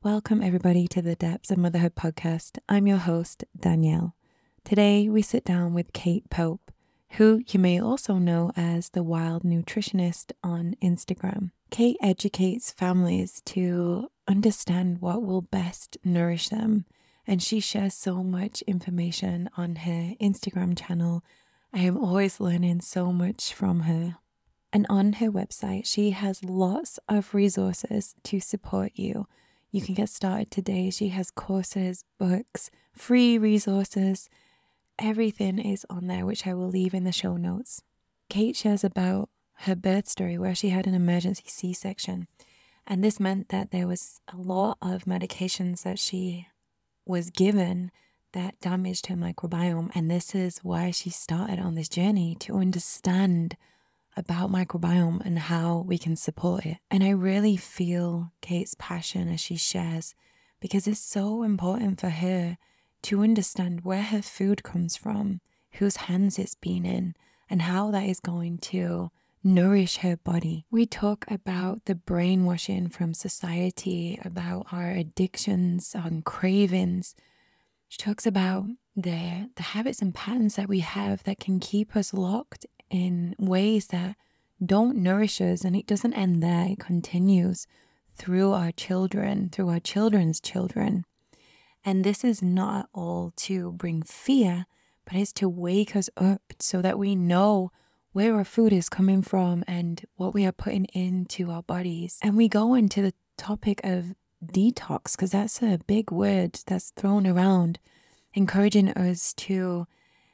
Welcome everybody to the Depths of Motherhood podcast. I'm your host, Danielle. Today we sit down with Kate Pope, who you may also know as the Wild Nutritionist on Instagram. Kate educates families to understand what will best nourish them, and she shares so much information on her Instagram channel. I am always learning so much from her. And on her website, she has lots of resources to support you. You can get started today. She has courses, books, free resources. Everything is on there, which I will leave in the show notes. Kate shares about her birth story where she had an emergency C-section. And this meant that there was a lot of medications that she was given that damaged her microbiome. And this is why she started on this journey to understand about microbiome and how we can support it. And I really feel Kate's passion as she shares, because it's so important for her to understand where her food comes from, whose hands it's been in, and how that is going to nourish her body. We talk about the brainwashing from society, about our addictions, and cravings. She talks about the habits and patterns that we have that can keep us locked in ways that don't nourish us, and it doesn't end there. It continues through our children, through our children's children. And this is not all to bring fear, but it's to wake us up so that we know where our food is coming from and what we are putting into our bodies. And we go into the topic of detox, because that's a big word that's thrown around, encouraging us to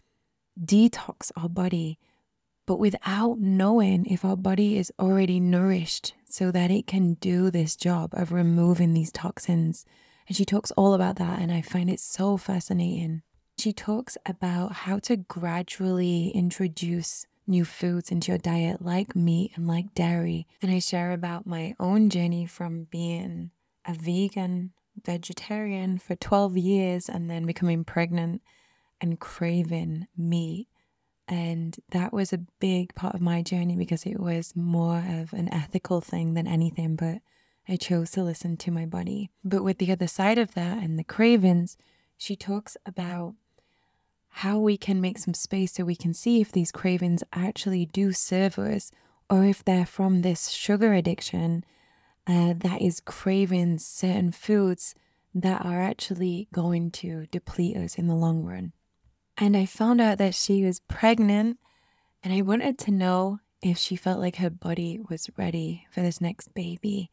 detox our body, but without knowing if our body is already nourished so that it can do this job of removing these toxins. And she talks all about that, and I find it so fascinating. She talks about how to gradually introduce new foods into your diet, like meat and like dairy. And I share about my own journey from being a vegan, vegetarian for 12 years and then becoming pregnant and craving meat. And that was a big part of my journey because it was more of an ethical thing than anything, but I chose to listen to my body. But with the other side of that and the cravings, she talks about how we can make some space so we can see if these cravings actually do serve us, or if they're from this sugar addiction that is craving certain foods that are actually going to deplete us in the long run. And I found out that she was pregnant, and I wanted to know if she felt like her body was ready for this next baby.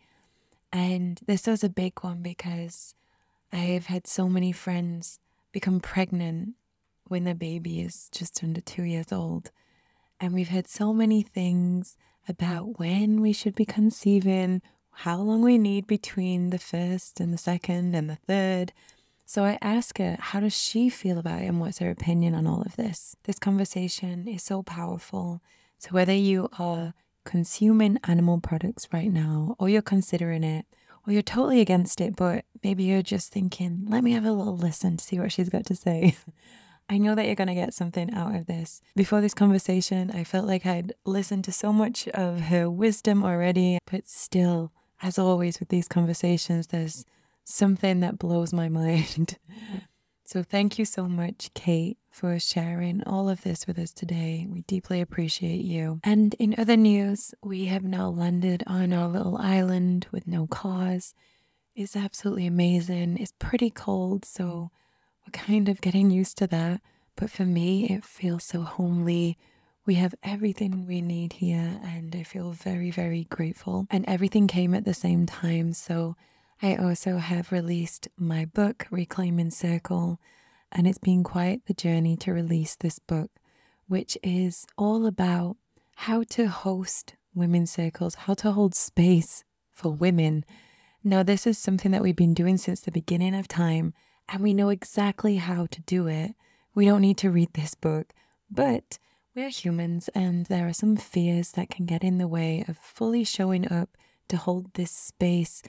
And this was a big one because I've had so many friends become pregnant when the baby is just under 2 years old. And we've heard so many things about when we should be conceiving, how long we need between the first and the second and the third. So I asked her, how does she feel about it and what's her opinion on all of this? This conversation is so powerful. So whether you are consuming animal products right now, or you're considering it, or you're totally against it, but maybe you're just thinking, let me have a little listen to see what she's got to say. I know that you're going to get something out of this. Before this conversation, I felt like I'd listened to so much of her wisdom already, but still, as always with these conversations, there's something that blows my mind. So thank you so much, Kate, for sharing all of this with us today. We deeply appreciate you. And in other news, we have now landed on our little island with no cars. It's absolutely amazing. It's pretty cold, so we're kind of getting used to that. But for me, it feels so homely. We have everything we need here, and I feel very, very grateful. And everything came at the same time, so I also have released my book, Reclaiming Circle, and it's been quite the journey to release this book, which is all about how to host women's circles, how to hold space for women. Now, this is something that we've been doing since the beginning of time, and we know exactly how to do it. We don't need to read this book, but we're humans, and there are some fears that can get in the way of fully showing up to hold this space,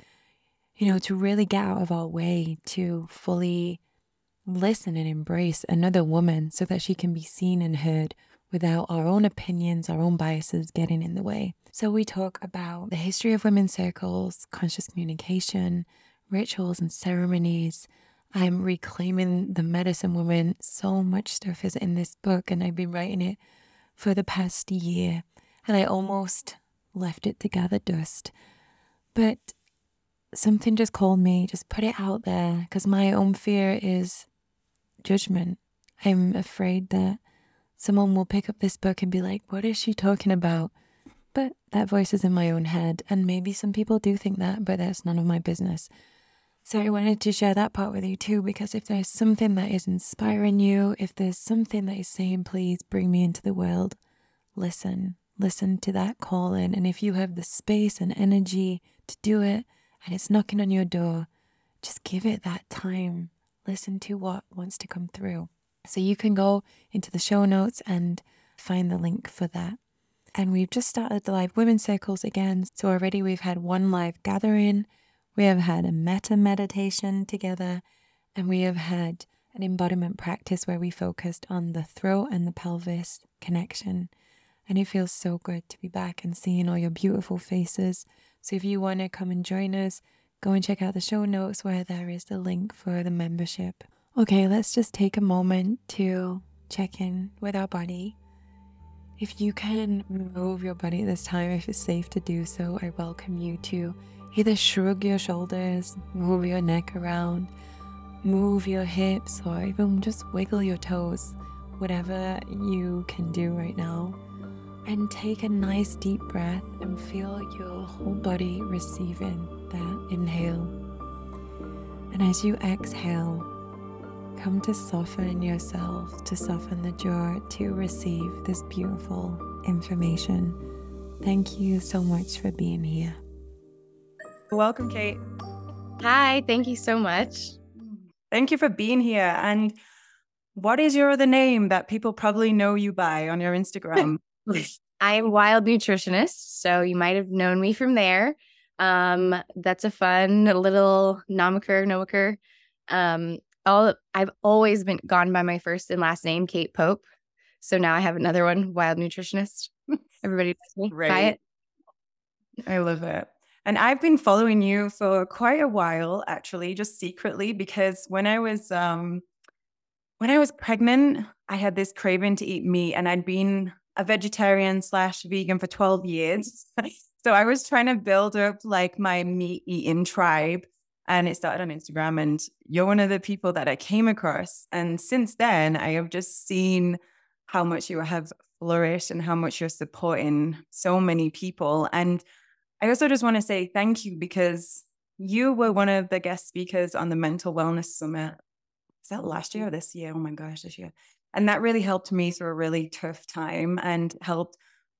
to really get out of our way, to fully listen and embrace another woman so that she can be seen and heard without our own opinions, our own biases getting in the way. So we talk about the history of women's circles, conscious communication, rituals and ceremonies. I'm reclaiming the medicine woman. So much stuff is in this book, and I've been writing it for the past year, and I almost left it to gather dust. But something just called me, just put it out there, because my own fear is judgment. I'm afraid that someone will pick up this book and be like, what is she talking about? But that voice is in my own head, and maybe some people do think that, but that's none of my business. So I wanted to share that part with you too, because if there's something that is inspiring you, if there's something that is saying, please bring me into the world, listen to that calling. And if you have the space and energy to do it, and it's knocking on your door, just give it that time. Listen to what wants to come through. So you can go into the show notes and find the link for that. And we've just started the live women's circles again. So already we've had one live gathering. We have had a metta meditation together, and we have had an embodiment practice where we focused on the throat and the pelvis connection. And it feels so good to be back and seeing all your beautiful faces. So if you want to come and join us, go and check out the show notes where there is the link for the membership. Okay, let's just take a moment to check in with our body. If you can move your body at this time, if it's safe to do so, I welcome you to either shrug your shoulders, move your neck around, move your hips, or even just wiggle your toes, whatever you can do right now. And take a nice deep breath and feel your whole body receiving that inhale. And as you exhale, come to soften yourself, to soften the jaw, to receive this beautiful information. Thank you so much for being here. Welcome, Kate. Hi, thank you so much. Thank you for being here. And what is your other name that people probably know you by on your Instagram? I'm Wild Nutritionist, so you might have known me from there. That's a fun little nomenclature. I've always been gone by my first and last name, Kate Pope. So now I have another one, Wild Nutritionist. Everybody knows me by it. I love it. And I've been following you for quite a while, actually, just secretly, because when I was pregnant, I had this craving to eat meat, and I'd been a vegetarian/vegan for 12 years. So I was trying to build up like my meat eating tribe, and it started on Instagram, and you're one of the people that I came across. And since then, I have just seen how much you have flourished and how much you're supporting so many people. And I also just want to say thank you, because you were one of the guest speakers on the Mental Wellness Summit. Is that last year or this year? Oh my gosh, this year. And that really helped me through a really tough time and helped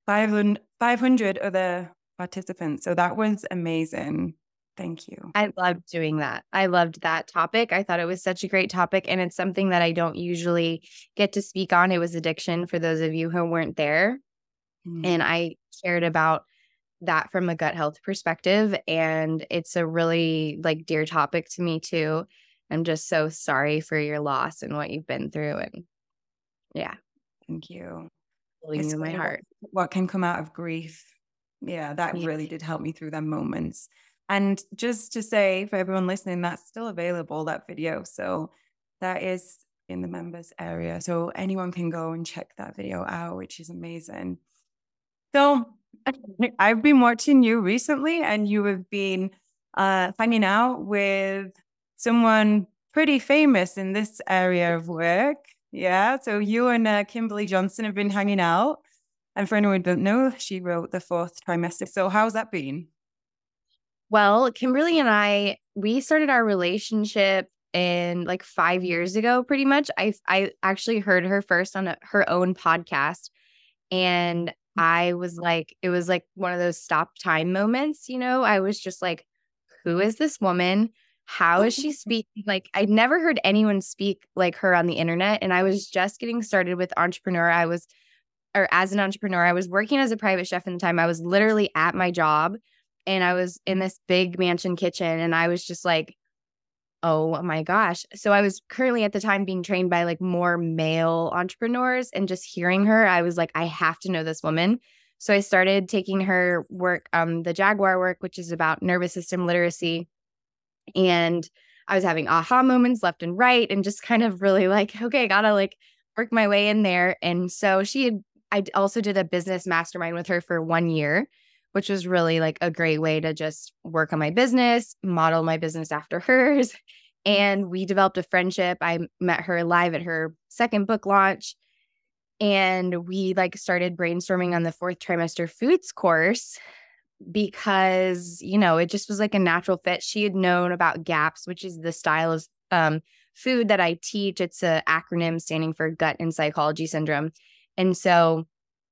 500 other participants. So that was amazing. Thank you. I loved doing that. I loved that topic. I thought it was such a great topic, and it's something that I don't usually get to speak on. It was addiction for those of you who weren't there. And I shared about that from a gut health perspective, and it's a really like dear topic to me too. I'm just so sorry for your loss and what you've been through, and yeah, thank you. Holding you in my heart. What can come out of grief? Yeah, that really did help me through them moments. And just to say for everyone listening, that's still available, that video. So that is in the members area. So anyone can go and check that video out, which is amazing. So I've been watching you recently, and you have been hanging out with someone pretty famous in this area of work. Yeah. So you and Kimberly Johnson have been hanging out. And for anyone who don't know, she wrote The Fourth Trimester. So how's that been? Well, Kimberly and I, we started our relationship in like 5 years ago, pretty much. I actually heard her first on her own podcast. And I was like, it was like one of those stop time moments, you know? I was just like, who is this woman? How is she speaking? Like, I'd never heard anyone speak like her on the internet. And I was just getting started with entrepreneur. As an entrepreneur, I was working as a private chef in the time. I was literally at my job, and I was in this big mansion kitchen, and I was just like, oh my gosh. So I was currently at the time being trained by like more male entrepreneurs, and just hearing her, I was like, I have to know this woman. So I started taking her work, the Jaguar work, which is about nervous system literacy. And I was having aha moments left and right and just kind of really like, okay, gotta like work my way in there. And so I also did a business mastermind with her for 1 year, which was really like a great way to just work on my business, model my business after hers. And we developed a friendship. I met her live at her second book launch. And we like started brainstorming on the 4th trimester foods course because, it just was like a natural fit. She had known about GAPS, which is the style of food that I teach. It's an acronym standing for gut and psychology syndrome. And so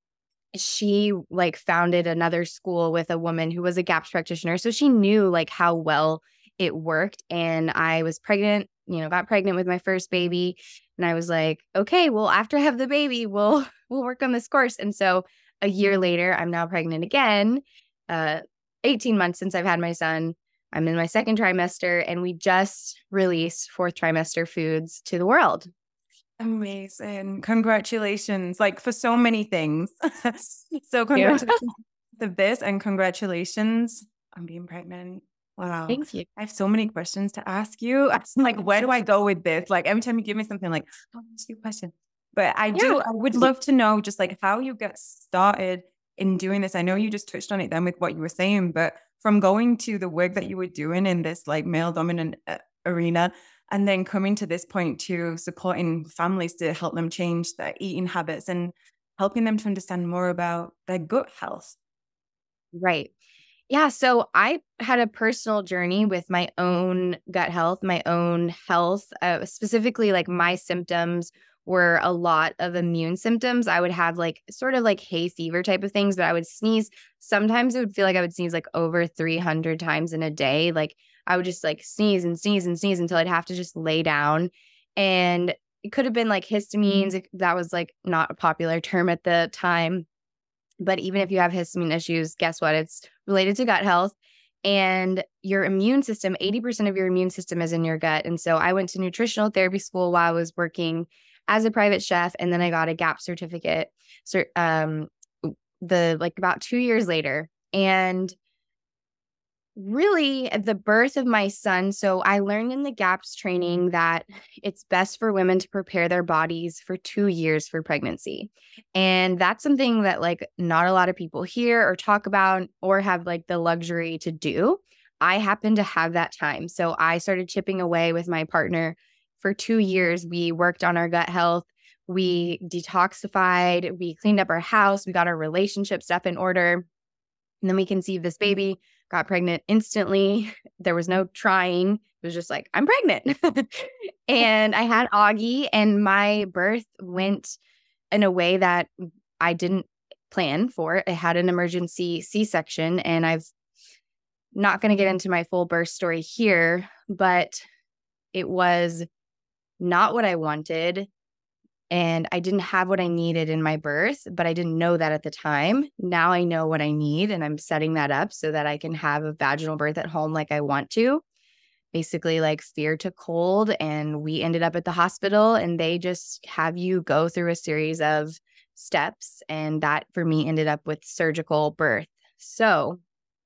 she like founded another school with a woman who was a GAPS practitioner. So she knew like how well it worked. And I was pregnant, got pregnant with my first baby. And I was like, okay, well, after I have the baby, we'll work on this course. And so a year later, I'm now pregnant again. 18 months since I've had my son. I'm in my 2nd trimester, and we just released 4th trimester foods to the world. Amazing. Congratulations. Like for so many things. So congratulations to this, and congratulations on being pregnant. Wow. Thank you. I have so many questions to ask you. I'm like, where do I go with this? Like every time you give me something, like, I'll ask you a question. But I would love to know just like how you get started in doing this. I know you just touched on it then with what you were saying, but from going to the work that you were doing in this like male dominant arena, and then coming to this point to supporting families to help them change their eating habits and helping them to understand more about their gut health. Right. Yeah. So I had a personal journey with my own gut health, my own health, specifically like my symptoms were a lot of immune symptoms. I would have like sort of like hay fever type of things, but I would sneeze. Sometimes it would feel like I would sneeze like over 300 times in a day. Like I would just like sneeze and sneeze and sneeze until I'd have to just lay down. And it could have been like histamines. That was like not a popular term at the time. But even if you have histamine issues, guess what? It's related to gut health. And your immune system, 80% of your immune system is in your gut. And so I went to nutritional therapy school while I was working as a private chef. And then I got a GAP certificate about 2 years later. And really at the birth of my son, so I learned in the GAPS training that it's best for women to prepare their bodies for 2 years for pregnancy. And that's something that like not a lot of people hear or talk about or have like the luxury to do. I happen to have that time. So I started chipping away with my partner for 2 years. We worked on our gut health. We detoxified. We cleaned up our house. We got our relationship stuff in order. And then we conceived this baby. Got pregnant instantly. There was no trying. It was just like, I'm pregnant. And I had Augie, and my birth went in a way that I didn't plan for. I had an emergency C-section, and I've not going to get into my full birth story here, but it was not what I wanted. And I didn't have what I needed in my birth, but I didn't know that at the time. Now I know what I need, and I'm setting that up so that I can have a vaginal birth at home like I want to. Basically, like fear took hold, and we ended up at the hospital, and they just have you go through a series of steps. And that for me ended up with surgical birth. So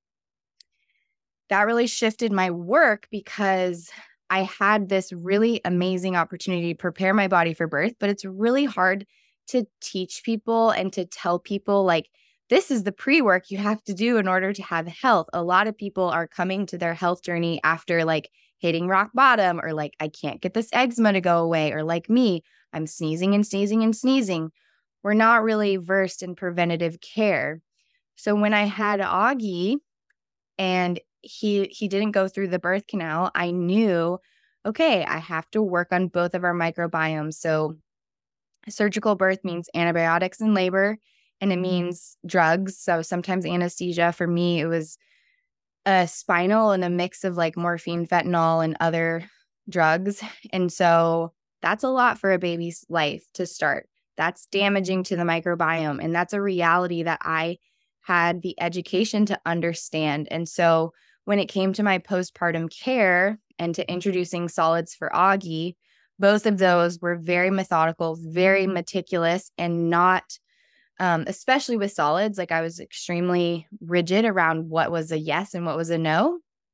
that really shifted my work because I had this really amazing opportunity to prepare my body for birth, but it's really hard to teach people and to tell people like, this is the pre-work you have to do in order to have health. A lot of people are coming to their health journey after like hitting rock bottom, or like, I can't get this eczema to go away, or like me, I'm sneezing and sneezing and sneezing. We're not really versed in preventative care. So when I had Augie and he didn't go through the birth canal, I knew, okay, I have to work on both of our microbiomes. So surgical birth means antibiotics in labor, and it means drugs. So sometimes anesthesia. For me, it was a spinal and a mix of like morphine, fentanyl, and other drugs. And so that's a lot for a baby's life to start. That's damaging to the microbiome. And that's a reality that I had the education to understand. And so when it came to my postpartum care and to introducing solids for Augie, both of those were very methodical, very meticulous, and not, especially with solids, like I was extremely rigid around what was a yes and what was a no.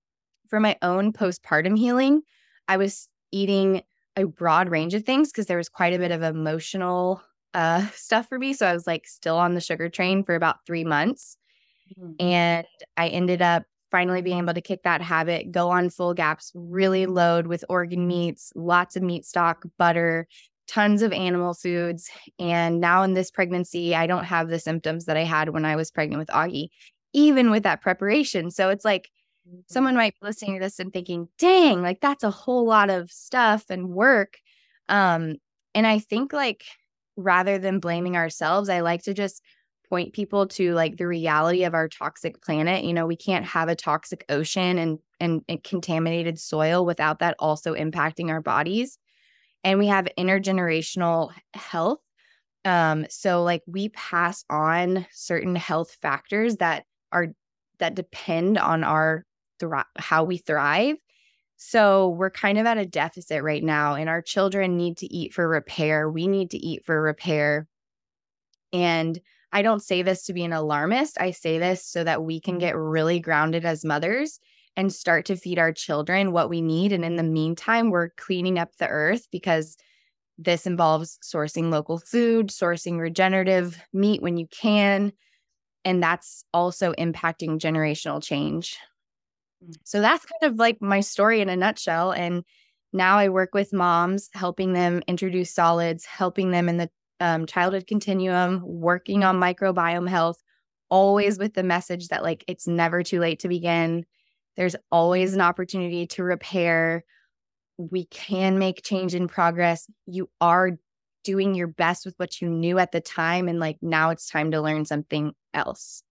for my own postpartum healing, I was eating a broad range of things because there was quite a bit of emotional stuff for me. So I was like still on the sugar train for about 3 months. And I ended up finally being able to kick that habit, go on full GAPS, really load with organ meats, lots of meat stock, butter, tons of animal foods. And now in this pregnancy, I don't have the symptoms that I had when I was pregnant with Augie, even with that preparation. So it's like someone might be listening to this and thinking, dang, like that's a whole lot of stuff and work. And I think like rather than blaming ourselves, I like to just point people to like the reality of our toxic planet. You know, we can't have a toxic ocean and contaminated soil without that also impacting our bodies. And we have intergenerational health. So like we pass on certain health factors that depend on our how we thrive. So we're kind of at a deficit right now, and our children need to eat for repair. We need to eat for repair. And I don't say this to be an alarmist. I say this so that we can get really grounded as mothers and start to feed our children what we need. And in the meantime, we're cleaning up the earth, because this involves sourcing local food, sourcing regenerative meat when you can. And that's also impacting generational change. So that's kind of like my story in a nutshell. And now I work with moms, helping them introduce solids, helping them in the childhood continuum, working on microbiome health, always with the message that like it's never too late to begin. There's always an opportunity to repair. We can make change in progress. You are doing your best with what you knew at the time, and like now it's time to learn something else.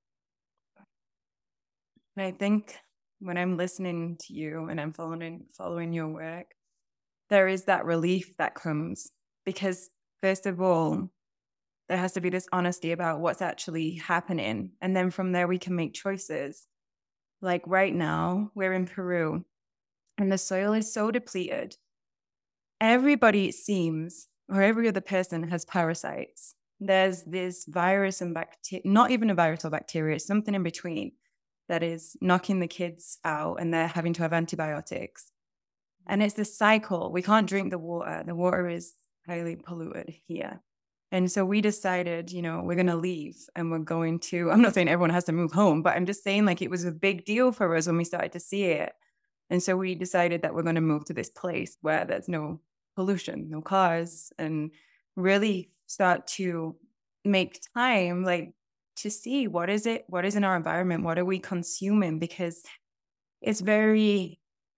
And I think when I'm listening to you and I'm following your work, there is that relief that comes, because first of all, there has to be this honesty about what's actually happening. And then from there, we can make choices. Like right now, we're in Peru and the soil is so depleted. Everybody, it seems, or every other person has parasites. There's this virus and bacteria, not even a virus or bacteria, it's something in between that is knocking the kids out, and they're having to have antibiotics. And it's this cycle. We can't drink the water. The water is highly polluted here. And so we decided, we're going to leave, and we're going to, I'm not saying everyone has to move home, but I'm just saying like it was a big deal for us when we started to see it. And so we decided that we're going to move to this place where there's no pollution, no cars, and really start to make time like to see what is in our environment, what are we consuming, because it's it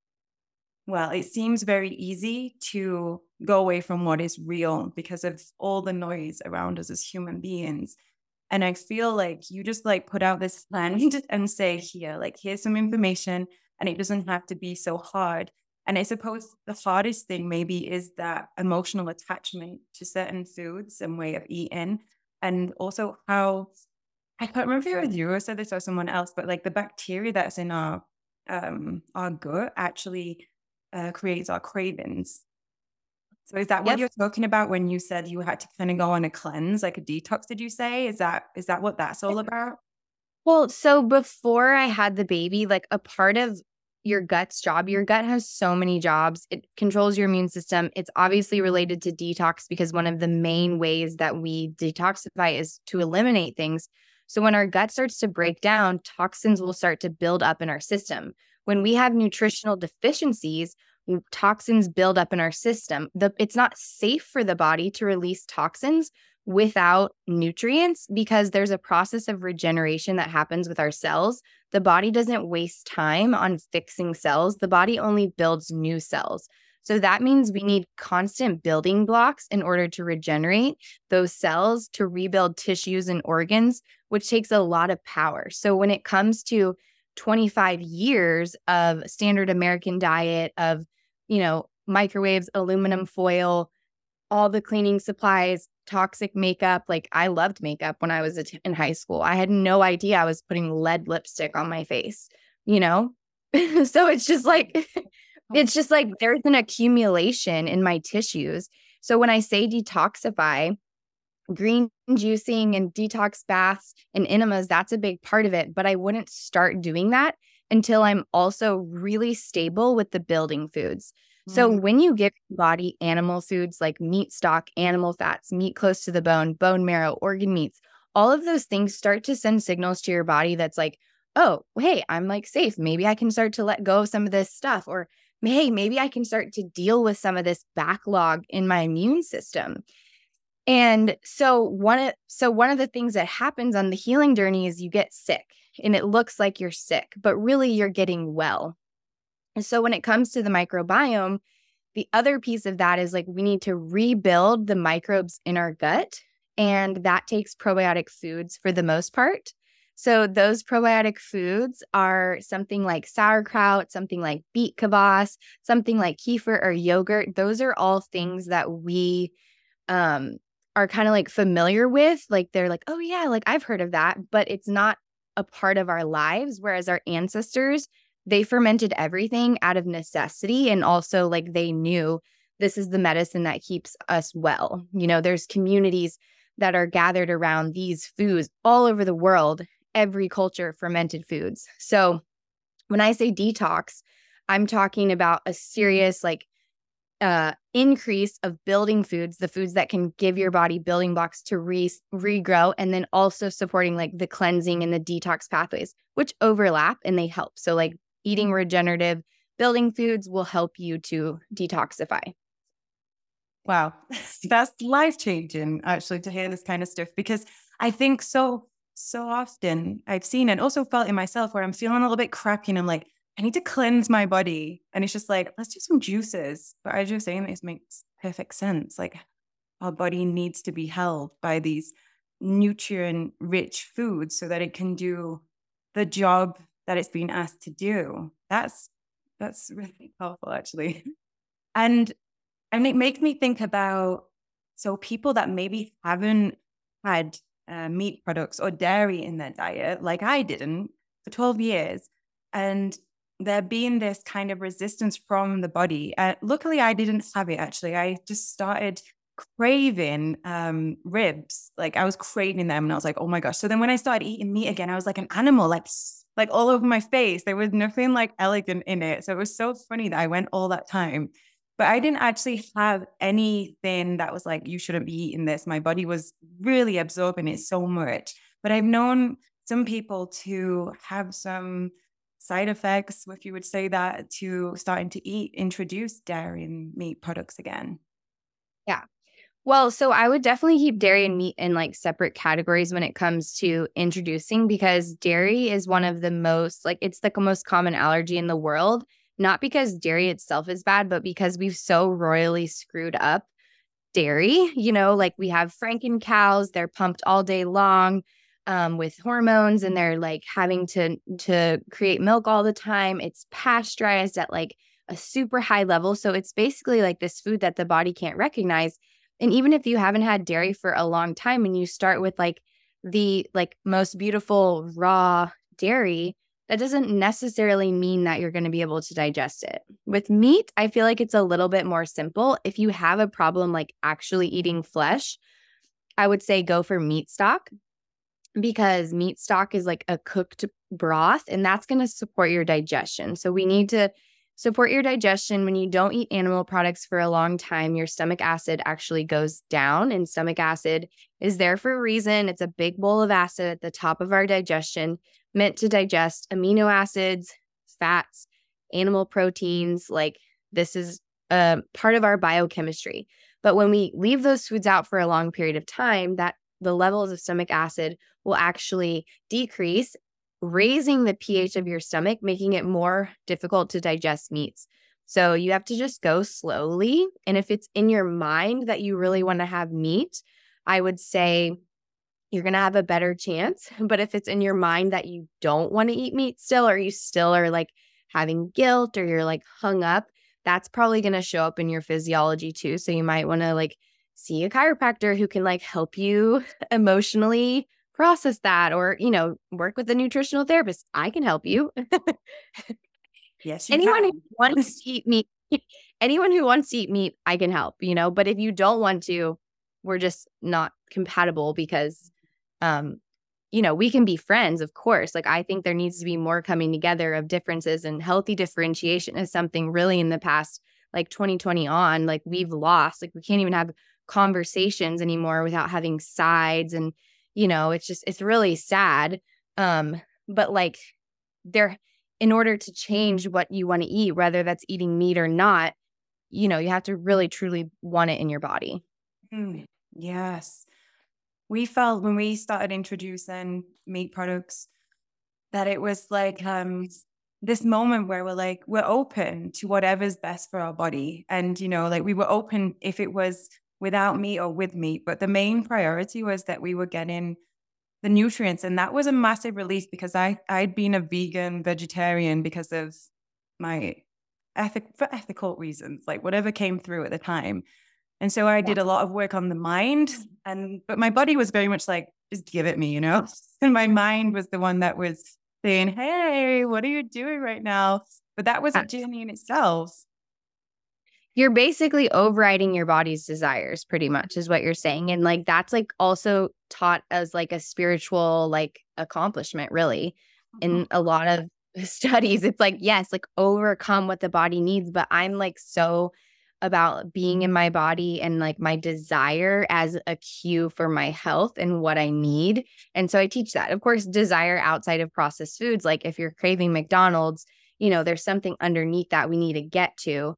seems very easy to go away from what is real because of all the noise around us as human beings. And I feel like you just like put out this plan and say, here's some information, and it doesn't have to be so hard. And I suppose the hardest thing maybe is that emotional attachment to certain foods and way of eating. And also how, I can't remember if it was you or said this or someone else, but like the bacteria that's in our gut actually creates our cravings. So is that what you're talking about when you said you had to kind of go on a cleanse, like a detox, did you say? Is that what that's all about? Well, so before I had the baby, like a part of your gut's job, your gut has so many jobs. It controls your immune system. It's obviously related to detox, because one of the main ways that we detoxify is to eliminate things. So when our gut starts to break down, toxins will start to build up in our system. When we have nutritional deficiencies, toxins build up in our system. It's not safe for the body to release toxins without nutrients, because there's a process of regeneration that happens with our cells. The body doesn't waste time on fixing cells. The body only builds new cells. So that means we need constant building blocks in order to regenerate those cells, to rebuild tissues and organs, which takes a lot of power. So when it comes to 25 years of standard American diet of, microwaves, aluminum foil, all the cleaning supplies, toxic makeup. Like I loved makeup when I was in high school. I had no idea I was putting lead lipstick on my face, So it's just like there's an accumulation in my tissues. So when I say detoxify, green juicing and detox baths and enemas, that's a big part of it. But I wouldn't start doing that until I'm also really stable with the building foods. So when you give your body animal foods like meat stock, animal fats, meat close to the bone, bone marrow, organ meats, all of those things start to send signals to your body that's like, oh, hey, I'm like safe. Maybe I can start to let go of some of this stuff. Or hey, maybe I can start to deal with some of this backlog in my immune system. And so one of the things that happens on the healing journey is you get sick and it looks like you're sick, but really you're getting well. And so when it comes to the microbiome, the other piece of that is like we need to rebuild the microbes in our gut. And that takes probiotic foods for the most part. So those probiotic foods are something like sauerkraut, something like beet kvass, something like kefir or yogurt. Those are all things that we are kind of like familiar with. Like they're like, oh yeah, like I've heard of that, but it's not a part of our lives. Whereas our ancestors, they fermented everything out of necessity. And also like they knew this is the medicine that keeps us well. You know, there's communities that are gathered around these foods all over the world, every culture fermented foods. So when I say detox, I'm talking about a serious like increase of building foods, the foods that can give your body building blocks to regrow, and then also supporting like the cleansing and the detox pathways, which overlap and they help. So like eating regenerative building foods will help you to detoxify. Wow, that's life-changing actually to hear this kind of stuff, because I think so often I've seen and also felt in myself where I'm feeling a little bit crappy and I'm like, I need to cleanse my body. And it's just like, let's do some juices. But as you're saying, this makes perfect sense. Like our body needs to be held by these nutrient-rich foods so that it can do the job that it's been asked to do. That's really powerful, actually. And it makes me think about, so people that maybe haven't had meat products or dairy in their diet, like I didn't for 12 years, and there being this kind of resistance from the body. Luckily, I didn't have it, actually. I just started craving ribs. Like I was craving them and I was like, oh my gosh. So then when I started eating meat again, I was like an animal, like all over my face. There was nothing like elegant in it. So it was so funny that I went all that time. But I didn't actually have anything that was like, you shouldn't be eating this. My body was really absorbing it so much. But I've known some people to have some side effects, if you would say that, to starting to introduce dairy and meat products again. Yeah. Well, so I would definitely keep dairy and meat in like separate categories when it comes to introducing, because dairy is one of the most, like it's the most common allergy in the world, not because dairy itself is bad, but because we've so royally screwed up dairy. You know, like we have Franken cows, they're pumped all day long with hormones and they're like having to create milk all the time. It's pasteurized at like a super high level. So it's basically like this food that the body can't recognize. And even if you haven't had dairy for a long time and you start with like the like most beautiful raw dairy, that doesn't necessarily mean that you're going to be able to digest it. With meat, I feel like it's a little bit more simple. If you have a problem like actually eating flesh, I would say go for meat stock, because meat stock is like a cooked broth and that's going to support your digestion. So we need to support your digestion. When you don't eat animal products for a long time, your stomach acid actually goes down, and stomach acid is there for a reason. It's a big bowl of acid at the top of our digestion, meant to digest amino acids, fats, animal proteins. Like this is a part of our biochemistry. But when we leave those foods out for a long period of time, that the levels of stomach acid will actually decrease, raising the pH of your stomach, making it more difficult to digest meats. So you have to just go slowly. And if it's in your mind that you really want to have meat, I would say you're going to have a better chance. But if it's in your mind that you don't want to eat meat still, or you still are like having guilt or you're like hung up, that's probably going to show up in your physiology too. So you might want to like see a chiropractor who can like help you emotionally process that, or, you know, work with a nutritional therapist. I can help you. Yes, anyone who wants to eat meat, anyone who wants to eat meat, I can help, you know, but if you don't want to, we're just not compatible, because we can be friends, of course. Like, I think there needs to be more coming together of differences, and healthy differentiation is something really in the past, like 2020 on, like we've lost. Like, we can't even have conversations anymore without having sides. And, it's really sad. But like there, in order to change what you want to eat, whether that's eating meat or not, you have to really truly want it in your body. Yes. We felt when we started introducing meat products that it was like this moment where we're open to whatever's best for our body. And, like we were open if it was without meat or with meat. But the main priority was that we were getting the nutrients. And that was a massive relief because I'd been a vegan vegetarian because of my for ethical reasons, like whatever came through at the time. And so I did a lot of work on the mind, but my body was very much like, just give it me, And my mind was the one that was saying, hey, what are you doing right now? But that was a journey in itself. You're basically overriding your body's desires, pretty much, is what you're saying. And like, that's like also taught as like a spiritual, like, accomplishment, really. In a lot of studies, it's like, yes, like overcome what the body needs. But I'm like so about being in my body and like my desire as a cue for my health and what I need. And so I teach that. Of course, desire outside of processed foods, like if you're craving McDonald's, there's something underneath that we need to get to.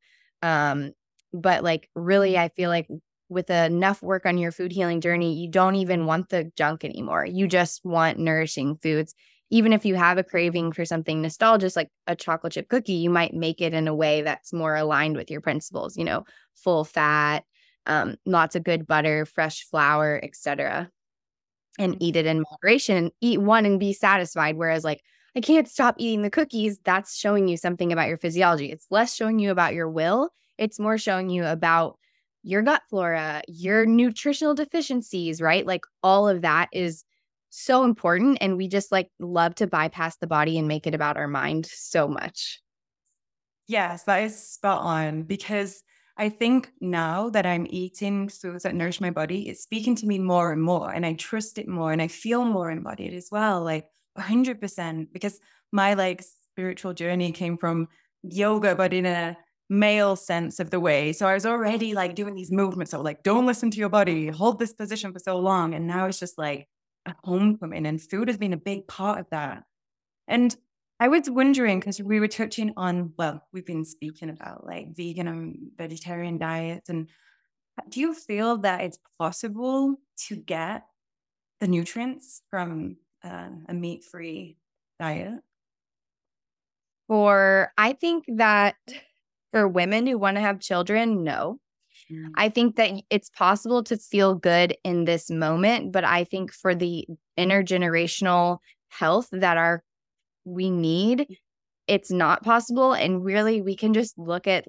But like, really, I feel like with enough work on your food healing journey, you don't even want the junk anymore. You just want nourishing foods. Even if you have a craving for something nostalgic, like a chocolate chip cookie, you might make it in a way that's more aligned with your principles, full fat, lots of good butter, fresh flour, etc. And eat it in moderation. Eat one and be satisfied. Whereas like, I can't stop eating the cookies. That's showing you something about your physiology. It's less showing you about your will. It's more showing you about your gut flora, your nutritional deficiencies, right? Like all of that is so important. And we just like love to bypass the body and make it about our mind so much. Yes, that is spot on, because I think now that I'm eating foods that nourish my body, it's speaking to me more and more, and I trust it more, and I feel more embodied as well, like 100%, because my like spiritual journey came from yoga, but in a male sense of the way. So I was already like doing these movements of like, don't listen to your body, hold this position for so long. And now it's just like a homecoming, and food has been a big part of that. And I was wondering, because we were touching on, we've been speaking about like vegan and vegetarian diets. And do you feel that it's possible to get the nutrients from a meat-free diet? I think that for women who want to have children, no. I think that it's possible to feel good in this moment, but I think for the intergenerational health that we need, it's not possible. And really, we can just look at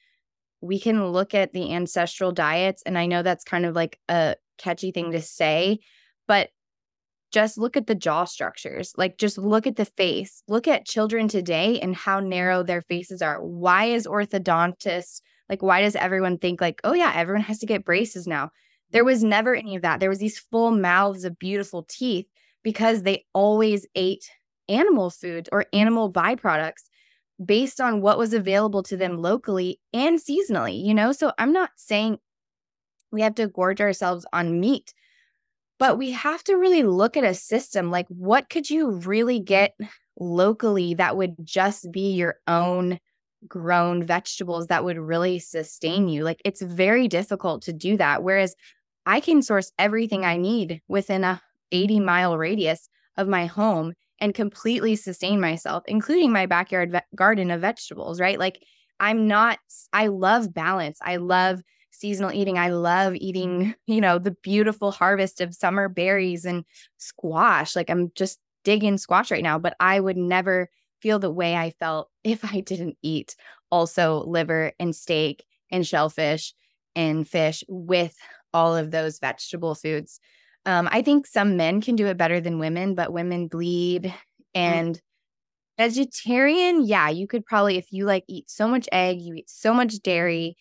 the ancestral diets. And I know that's kind of like a catchy thing to say, but just look at the jaw structures. Like, just look at the face. Look at children today and how narrow their faces are. Why is orthodontists, like, why does everyone think like, oh yeah, everyone has to get braces now? There was never any of that. There was these full mouths of beautiful teeth because they always ate animal foods or animal byproducts based on what was available to them locally and seasonally, So I'm not saying we have to gorge ourselves on meat, but we have to really look at a system. Like, what could you really get locally that would just be your own grown vegetables that would really sustain you? Like, it's very difficult to do that. Whereas I can source everything I need within a 80-mile radius of my home and completely sustain myself, including my backyard garden of vegetables, right? Like, I love balance. I love seasonal eating. I love eating, the beautiful harvest of summer berries and squash. Like, I'm just digging squash right now, but I would never feel the way I felt if I didn't eat also liver and steak and shellfish and fish with all of those vegetable foods. I think some men can do it better than women, but women bleed. And vegetarian, yeah, you could probably, if you like eat so much egg, you eat so much dairy,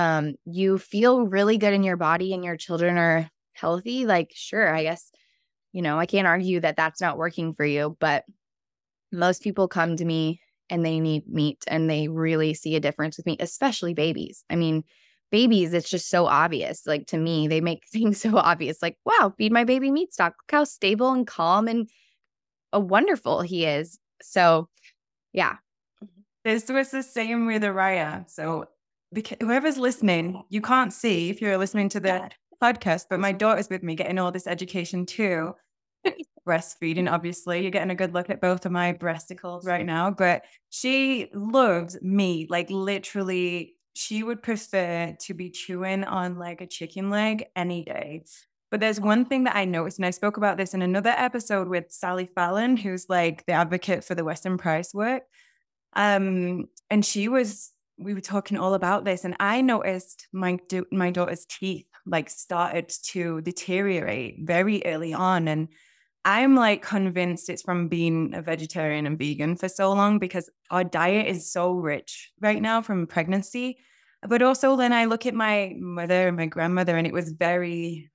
you feel really good in your body and your children are healthy, like, sure, I guess, I can't argue that that's not working for you, but most people come to me and they need meat and they really see a difference with meat, especially babies. I mean, babies, it's just so obvious. Like to me, they make things so obvious. Like, wow, feed my baby meat stock. Look how stable and calm and wonderful he is. So, yeah. This was the same with Araya. So whoever's listening, you can't see if you're listening to the podcast, but my daughter's with me getting all this education too. Breastfeeding, obviously. You're getting a good look at both of my breasticles right now, but she loves meat. Like literally, she would prefer to be chewing on like a chicken leg any day. But there's one thing that I noticed, and I spoke about this in another episode with Sally Fallon, who's like the advocate for the Weston Price work. And we were talking all about this, and I noticed my daughter's teeth like started to deteriorate very early on. And I'm like convinced it's from being a vegetarian and vegan for so long, because our diet is so rich right now from pregnancy. But also then I look at my mother and my grandmother, and it was very,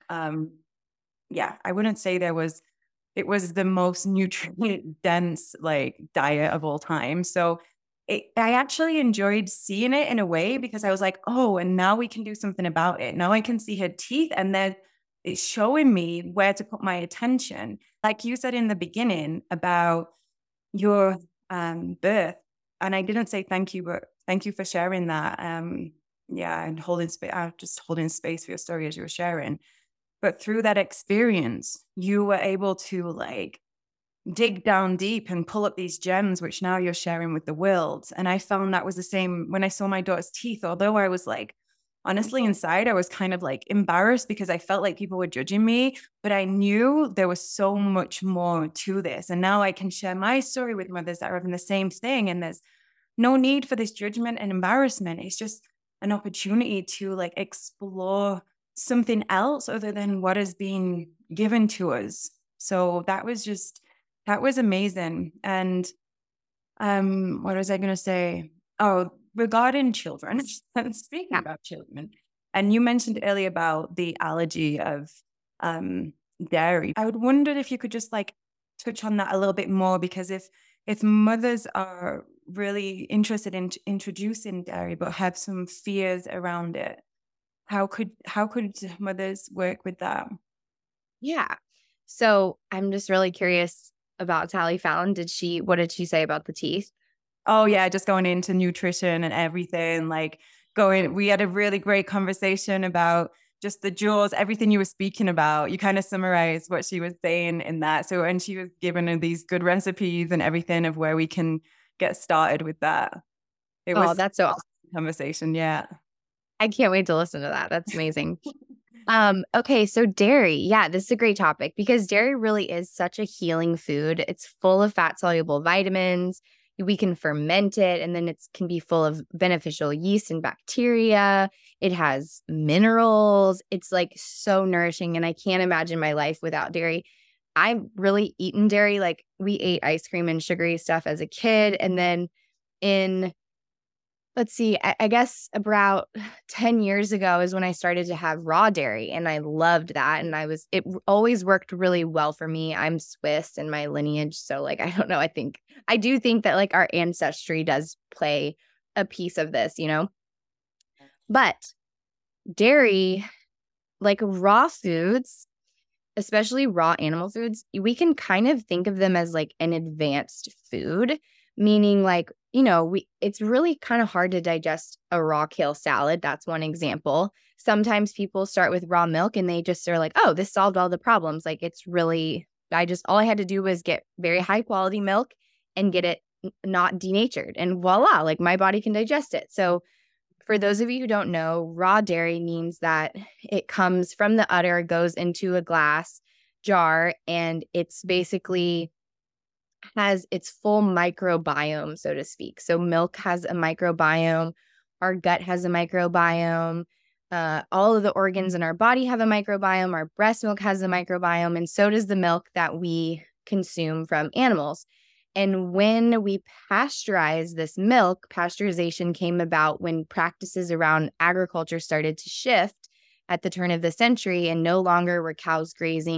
I wouldn't say it was the most nutrient dense like diet of all time. So I actually enjoyed seeing it in a way, because I was like, oh, and now we can do something about it. Now I can see her teeth, and then it's showing me where to put my attention. Like you said in the beginning about your birth, and I didn't say thank you, but thank you for sharing that. And holding space, just holding space for your story as you were sharing. But through that experience, you were able to like dig down deep and pull up these gems, which now you're sharing with the world. And I found that was the same when I saw my daughter's teeth. Although I was like, honestly, inside, I was kind of like embarrassed because I felt like people were judging me, but I knew there was so much more to this. And now I can share my story with mothers that are having the same thing. And there's no need for this judgment and embarrassment. It's just an opportunity to like explore something else other than what is being given to us. So that was amazing. And what was I going to say? Oh, regarding children, speaking about children, and you mentioned earlier about the allergy of dairy. I would wonder if you could just like touch on that a little bit more, because if mothers are really interested in introducing dairy but have some fears around it, how could mothers work with that? Yeah. So I'm just really curious about Sally Fallon. What did she say about the teeth? Oh yeah, just going into nutrition and everything, we had a really great conversation about just the jaws, everything you were speaking about. You kind of summarized what she was saying in that. So, and she was giving her these good recipes and everything of where we can get started with that. That's so awesome conversation. Yeah. I can't wait to listen to that. That's amazing. Okay, so dairy. Yeah, this is a great topic because dairy really is such a healing food. It's full of fat-soluble vitamins. We can ferment it, and then it can be full of beneficial yeast and bacteria. It has minerals. It's like so nourishing, and I can't imagine my life without dairy. I've really eaten dairy. Like we ate ice cream and sugary stuff as a kid, and then let's see, I guess about 10 years ago is when I started to have raw dairy, and I loved that. And it always worked really well for me. I'm Swiss in my lineage. So like, I don't know. I do think that like our ancestry does play a piece of this, but dairy, like raw foods, especially raw animal foods, we can kind of think of them as like an advanced food, meaning like, it's really kind of hard to digest a raw kale salad. That's one example. Sometimes people start with raw milk and they just are like, oh, this solved all the problems. Like it's really, all I had to do was get very high quality milk and get it not denatured, and voila, like my body can digest it. So for those of you who don't know, raw dairy means that it comes from the udder, goes into a glass jar, and it's basically has its full microbiome, so to speak. So milk has a microbiome. Our gut has a microbiome. All of the organs in our body have a microbiome. Our breast milk has a microbiome, and so does the milk that we consume from animals. And when we pasteurize this milk, pasteurization came about when practices around agriculture started to shift at the turn of the century, and no longer were cows grazing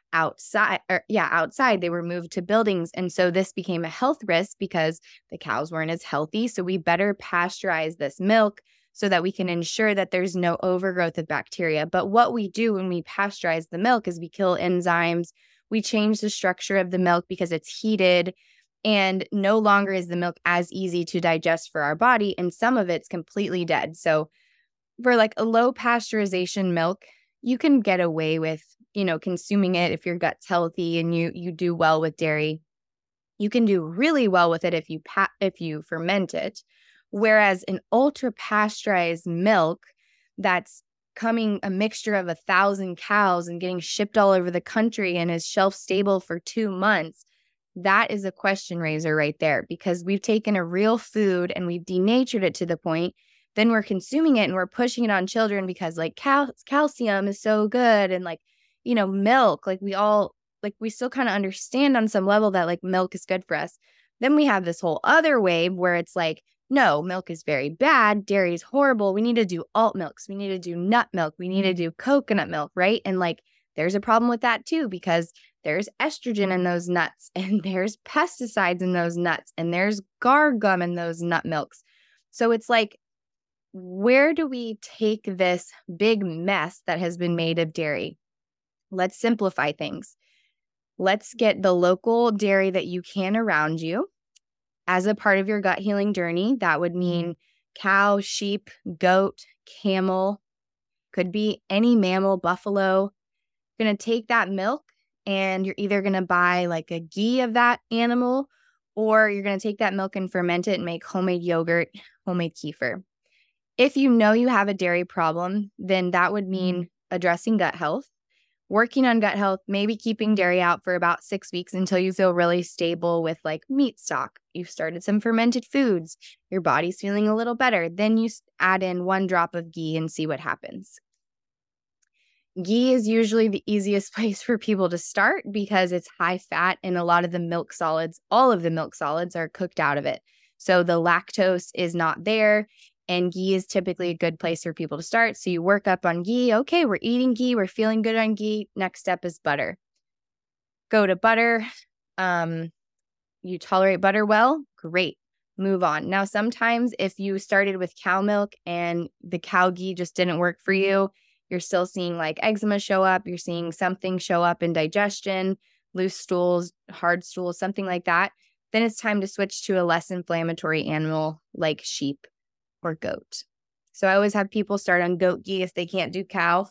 outside. They were moved to buildings. And so this became a health risk because the cows weren't as healthy. So we better pasteurize this milk so that we can ensure that there's no overgrowth of bacteria. But what we do when we pasteurize the milk is we kill enzymes. We change the structure of the milk because it's heated, and no longer is the milk as easy to digest for our body. And some of it's completely dead. So for like a low pasteurization milk, you can get away with, consuming it if your gut's healthy and you do well with dairy. You can do really well with it if you ferment it. Whereas an ultra pasteurized milk that's coming a mixture of 1,000 cows and getting shipped all over the country and is shelf stable for 2 months, that is a question raiser right there, because we've taken a real food and we've denatured it to the point. Then we're consuming it and we're pushing it on children because like calcium is so good, and like, milk, like we still kind of understand on some level that like milk is good for us. Then we have this whole other wave where it's like, no, milk is very bad. Dairy is horrible. We need to do alt milks. We need to do nut milk. We need to do coconut milk, right? And like, there's a problem with that too, because there's estrogen in those nuts, and there's pesticides in those nuts, and there's gar gum in those nut milks. So it's like, where do we take this big mess that has been made of dairy? Let's simplify things. Let's get the local dairy that you can around you as a part of your gut healing journey. That would mean cow, sheep, goat, camel, could be any mammal, buffalo. You're going to take that milk and you're either going to buy like a ghee of that animal, or you're going to take that milk and ferment it and make homemade yogurt, homemade kefir. If you know you have a dairy problem, then that would mean addressing gut health, working on gut health, maybe keeping dairy out for about 6 weeks until you feel really stable with like meat stock. You've started some fermented foods. Your body's feeling a little better. Then you add in 1 drop of ghee and see what happens. Ghee is usually the easiest place for people to start because it's high fat, and a lot of the milk solids, all of the milk solids are cooked out of it. So the lactose is not there. And ghee is typically a good place for people to start. So you work up on ghee. Okay, we're eating ghee. We're feeling good on ghee. Next step is butter. Go to butter. You tolerate butter well? Great. Move on. Now, sometimes if you started with cow milk and the cow ghee just didn't work for you, you're still seeing like eczema show up. You're seeing something show up in digestion, loose stools, hard stools, something like that. Then it's time to switch to a less inflammatory animal like sheep or goat. So I always have people start on goat ghee if they can't do cow.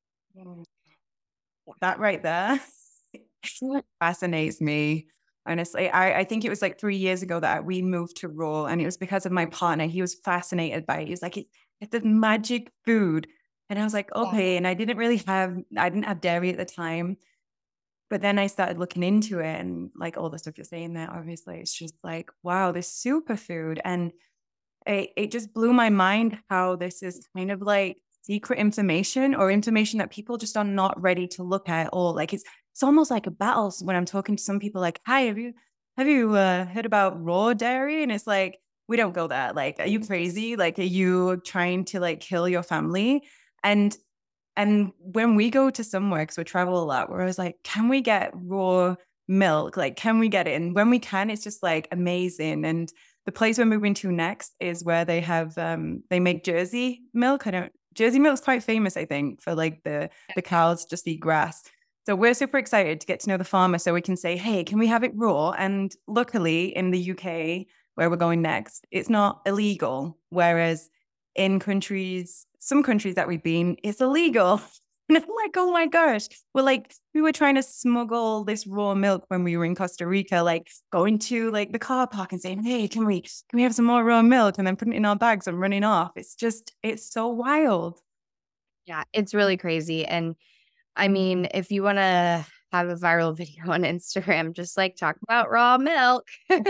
That right there fascinates me. Honestly, I think it was like 3 years ago that we moved to raw, and it was because of my partner. He was fascinated by it. He was like, it's the magic food. And I was like, okay. And I didn't have dairy at the time. But then I started looking into it, and like all the stuff you're saying there, obviously, it's just like, wow, this superfood. And it just blew my mind how this is kind of like secret information, or information that people just are not ready to look at all. Like it's almost like a battle when I'm talking to some people like, hi, have you heard about raw dairy? And it's like, we don't go there. Like, are you crazy? Like, are you trying to like kill your family? And when we go to somewhere, because we travel a lot, we're always like, can we get raw milk? Like, can we get it? And when we can, it's just like amazing. And the place we're moving to next is where they have, they make Jersey milk. Jersey milk's quite famous, I think, for like the cows just eat grass. So we're super excited to get to know the farmer so we can say, hey, can we have it raw? And luckily in the UK, where we're going next, it's not illegal. Whereas in some countries that we've been, it's illegal. And I'm like, oh my gosh. We were trying to smuggle this raw milk when we were in Costa Rica, like going to like the car park and saying, hey, can we have some more raw milk? And then putting it in our bags and running off. It's so wild. Yeah, it's really crazy. And I mean, if you want to have a viral video on Instagram, just like talk about raw milk.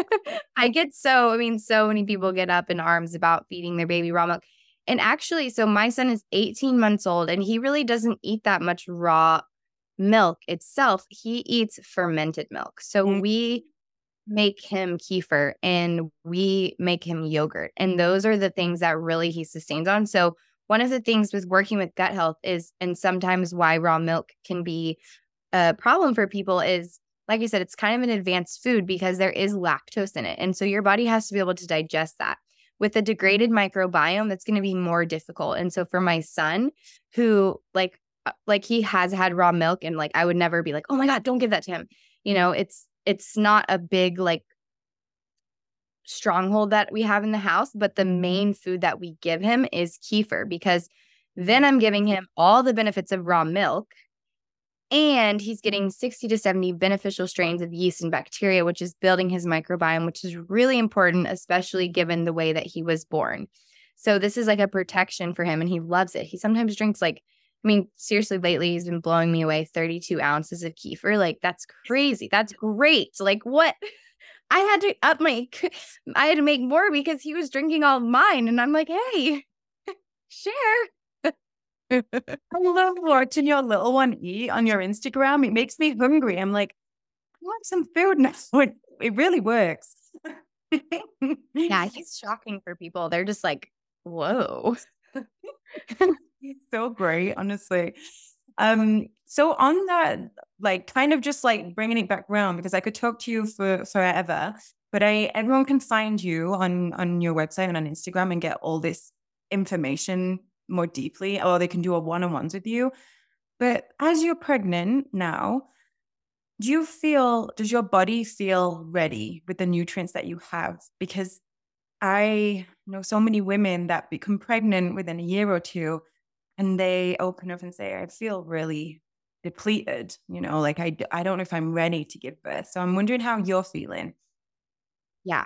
So many people get up in arms about feeding their baby raw milk. And actually, so my son is 18 months old and he really doesn't eat that much raw milk itself. He eats fermented milk. So we make him kefir and we make him yogurt. And those are the things that really he sustains on. So one of the things with working with gut health is, and sometimes why raw milk can be a problem for people is, like I said, it's kind of an advanced food because there is lactose in it. And so your body has to be able to digest that. With a degraded microbiome, that's going to be more difficult. And so for my son, who like he has had raw milk, and like I would never be like, oh my God, don't give that to him. It's not a big like stronghold that we have in the house, but the main food that we give him is kefir, because then I'm giving him all the benefits of raw milk, and he's getting 60 to 70 beneficial strains of yeast and bacteria, which is building his microbiome, which is really important, especially given the way that he was born. So this is like a protection for him, and he loves it. He sometimes drinks seriously, lately he's been blowing me away 32 ounces of kefir. Like, that's crazy. That's great. Like, what? I had to make more because he was drinking all of mine. And I'm like, hey, share. I love watching your little one eat on your Instagram. It makes me hungry. I'm like, I want some food now. It really works. Yeah, he's shocking for people. They're just like, whoa. He's so great, honestly. So on that, like kind of just like bringing it back around, because I could talk to you for forever, but everyone can find you on your website and on Instagram and get all this information more deeply, or they can do a one-on-ones with you. But as you're pregnant now, does your body feel ready with the nutrients that you have? Because I know so many women that become pregnant within a year or two, and they open up and say, I feel really depleted, like I don't know if I'm ready to give birth. So I'm wondering how you're feeling. Yeah.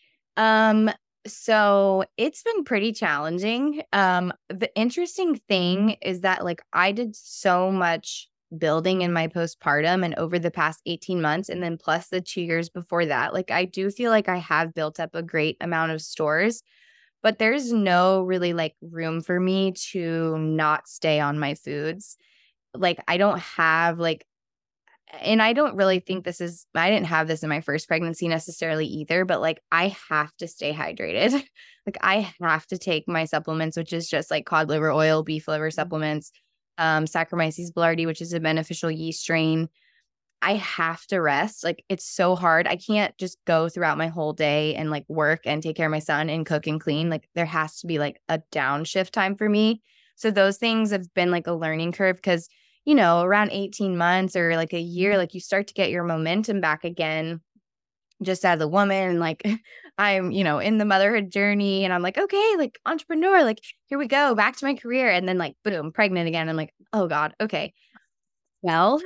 So it's been pretty challenging. The interesting thing is that like I did so much building in my postpartum and over the past 18 months, and then plus the 2 years before that, like I do feel like I have built up a great amount of stores, but there's no really like room for me to not stay on my foods. Like I don't have like, and I don't really think I didn't have this in my first pregnancy necessarily either, but like I have to stay hydrated. Like I have to take my supplements, which is just like cod liver oil, beef liver supplements, Saccharomyces boulardii, which is a beneficial yeast strain. I have to rest. Like it's so hard. I can't just go throughout my whole day and like work and take care of my son and cook and clean. Like there has to be like a downshift time for me. So those things have been like a learning curve because around 18 months or like a year, like you start to get your momentum back again just as a woman. And like I'm, in the motherhood journey and I'm like, okay, like entrepreneur, like here we go back to my career. And then like, boom, pregnant again. I'm like, oh God, okay. Well,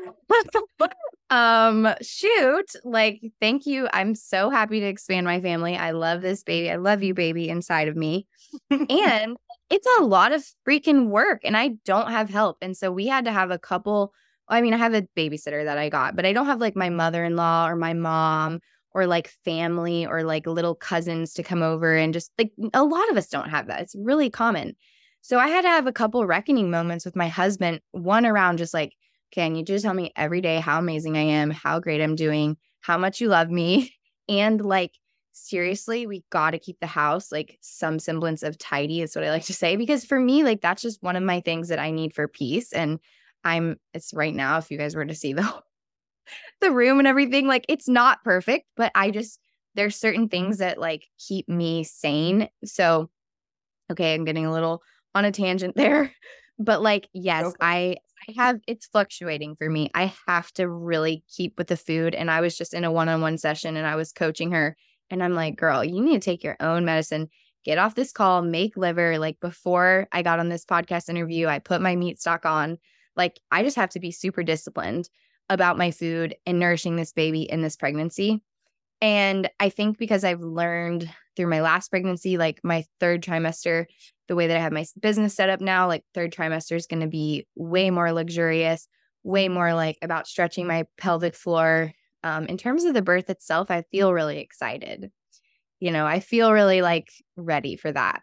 shoot, like, thank you. I'm so happy to expand my family. I love this baby. I love you, baby, inside of me. And it's a lot of freaking work and I don't have help. And so we had to have a couple. I mean, I have a babysitter that I got, but I don't have like my mother-in-law or my mom or like family or like little cousins to come over, and just like a lot of us don't have that. It's really common. So I had to have a couple reckoning moments with my husband, one around just like, can you just tell me every day how amazing I am, how great I'm doing, how much you love me? And like, seriously, we got to keep the house like some semblance of tidy is what I like to say, because for me, like that's just one of my things that I need for peace. And it's right now, if you guys were to see the room and everything, like it's not perfect, but there's certain things that like keep me sane. So, okay, I'm getting a little on a tangent there, but like, yes, I have, it's fluctuating for me. I have to really keep with the food. And I was just in a one-on-one session and I was coaching her. And I'm like, girl, you need to take your own medicine, get off this call, make liver. Like before I got on this podcast interview, I put my meat stock on. Like I just have to be super disciplined about my food and nourishing this baby in this pregnancy. And I think because I've learned through my last pregnancy, like my third trimester, the way that I have my business set up now, like third trimester is going to be way more luxurious, way more like about stretching my pelvic floor. In terms of the birth itself, I feel really excited. I feel really like ready for that.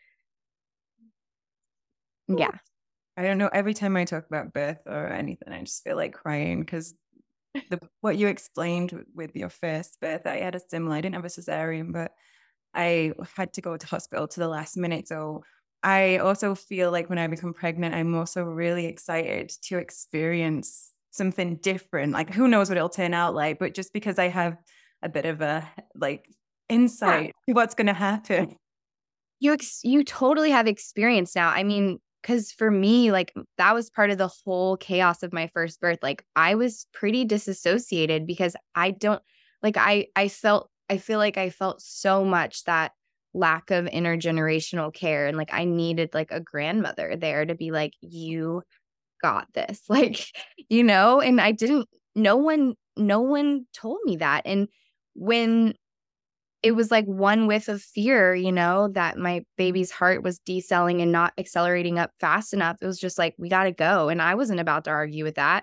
Yeah. I don't know. Every time I talk about birth or anything, I just feel like crying because what you explained with your first birth, I had a similar. I didn't have a cesarean, but I had to go to hospital to the last minute. So I also feel like when I become pregnant, I'm also really excited to experience something different. Like, who knows what it'll turn out like, but just because I have a bit of a like insight to what's going to happen. You totally have experience now. I mean, because for me, like that was part of the whole chaos of my first birth. Like I was pretty disassociated because I don't like I feel like I felt so much that lack of intergenerational care, and like I needed like a grandmother there to be like, you got this. Like, and I didn't, no one told me that. And when it was like one whiff of fear, that my baby's heart was decelling and not accelerating up fast enough, it was just like, we got to go. And I wasn't about to argue with that.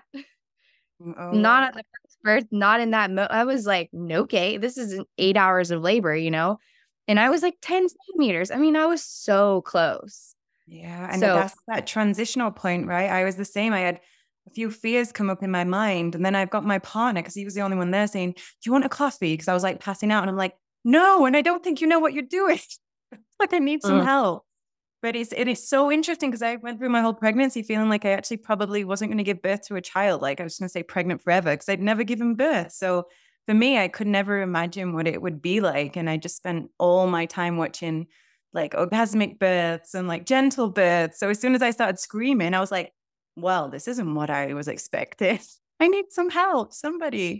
Not at the first birth, not in that. I was like, okay, this is 8 hours of labor, and I was like 10 centimeters. I mean, I was so close. Yeah. And that's that transitional point, right? I was the same. I had a few fears come up in my mind. And then I've got my partner, because he was the only one there, saying, do you want a coffee? Because I was like passing out. And I'm like, no. And I don't think you know what you're doing. Like, I need some help. But it is so interesting, because I went through my whole pregnancy feeling like I actually probably wasn't going to give birth to a child. Like I was going to stay pregnant forever because I'd never given birth. So for me, I could never imagine what it would be like. And I just spent all my time watching like orgasmic births and like gentle births. So as soon as I started screaming, I was like, well, this isn't what I was expecting. I need some help, somebody.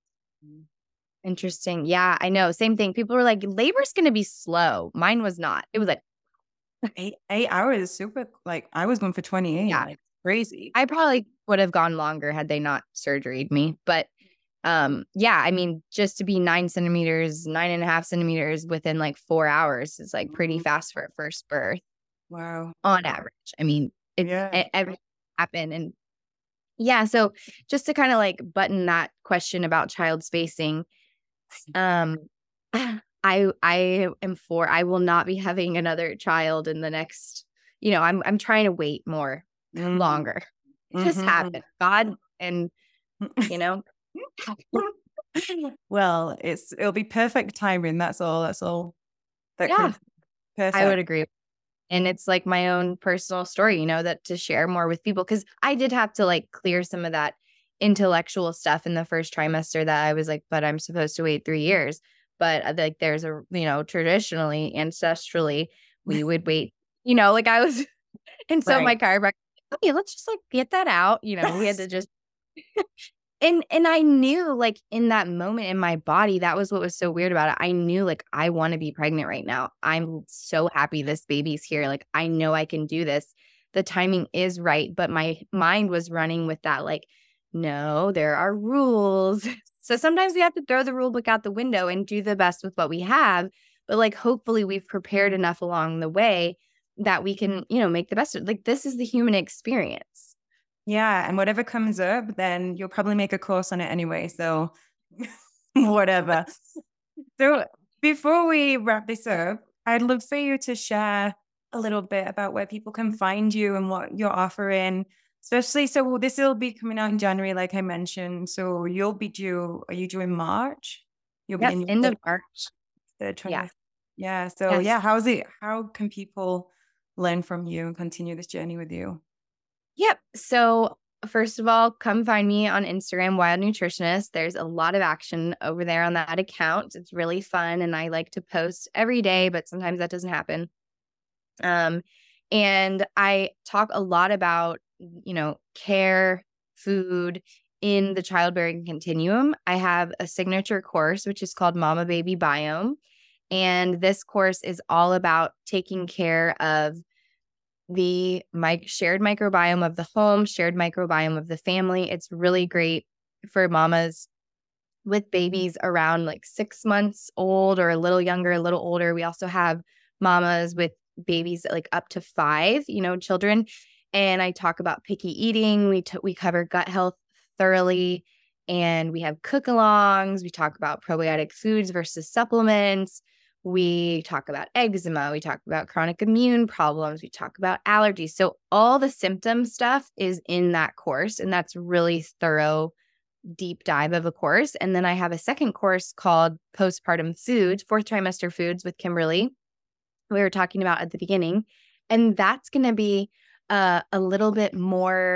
Interesting. Yeah, I know. Same thing. People were like, labor's going to be slow. Mine was not. It was like 8 hours, super. Like I was going for 28. Yeah. Like crazy. I probably would have gone longer had they not surgeried me. But yeah, I mean, just to be 9.5 centimeters within like 4 hours is like pretty fast for a first birth. Wow. On average. I mean, everything happened. And yeah, so just to kind of like button that question about child spacing, I will not be having another child in the next, I'm trying to wait more longer. Just happen. God and well, it'll be perfect timing. That's all. Yeah, perfect. I would agree. And it's like my own personal story, that to share more with people, because I did have to like clear some of that intellectual stuff in the first trimester that I was like, but I'm supposed to wait 3 years. But like there's a, traditionally, ancestrally, we would wait, like I was. And so my chiropractor, okay, let's just like get that out. We had to just. And I knew like in that moment in my body, that was what was so weird about it. I knew like, I want to be pregnant right now. I'm so happy this baby's here. Like, I know I can do this. The timing is right. But my mind was running with that, like, no, there are rules. So sometimes we have to throw the rule book out the window and do the best with what we have. But like, hopefully we've prepared enough along the way that we can, make the best of it. Like, this is the human experience. Yeah. And whatever comes up, then you'll probably make a course on it anyway. So whatever. So before we wrap this up, I'd love for you to share a little bit about where people can find you and what you're offering, especially. So this will be coming out in January, like I mentioned. So you'll be due, are you due in March? You'll be in end of March. Yeah. So how can people learn from you and continue this journey with you? Yep. So first of all, come find me on Instagram, Wild Nutritionist. There's a lot of action over there on that account. It's really fun. And I like to post every day, but sometimes that doesn't happen. And I talk a lot about, care, food in the childbearing continuum. I have a signature course, which is called Mama Baby Biome. And this course is all about taking care of the shared microbiome of the home, shared microbiome of the family. It's really great for mamas with babies around like 6 months old or a little younger, a little older. We also have mamas with babies like up to 5, children. And I talk about picky eating. We cover gut health thoroughly. And we have cook-alongs. We talk about probiotic foods versus supplements. We talk about eczema. We talk about chronic immune problems. We talk about allergies. So all the symptom stuff is in that course. And that's really thorough, deep dive of a course. And then I have a second course called Postpartum Foods, 4th Trimester Foods with Kimberly. We were talking about at the beginning. And that's going to be a little bit more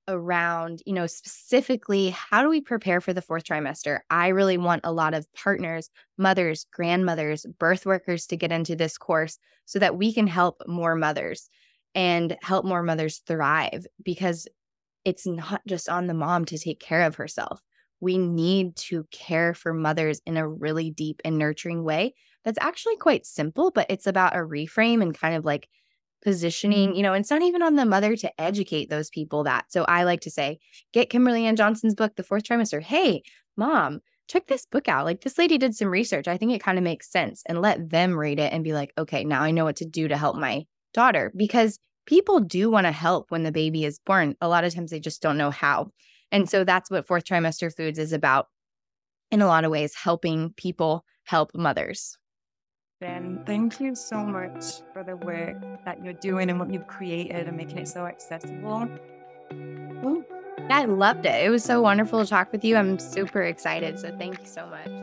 around, specifically, how do we prepare for the fourth trimester? I really want a lot of partners, mothers, grandmothers, birth workers to get into this course so that we can help more mothers and help more mothers thrive, because it's not just on the mom to take care of herself. We need to care for mothers in a really deep and nurturing way. That's actually quite simple, but it's about a reframe and kind of like positioning, it's not even on the mother to educate those people that. So I like to say, get Kimberly Ann Johnson's book, The Fourth Trimester. Hey, mom, check this book out. Like, this lady did some research. I think it kind of makes sense, and let them read it and be like, okay, now I know what to do to help my daughter, because people do want to help when the baby is born. A lot of times they just don't know how. And so that's what Fourth Trimester Foods is about, in a lot of ways, helping people help mothers. Ben, thank you so much for the work that you're doing and what you've created and making it so accessible. Yeah, I loved it. It was so wonderful to talk with you. I'm super excited. So thank you so much.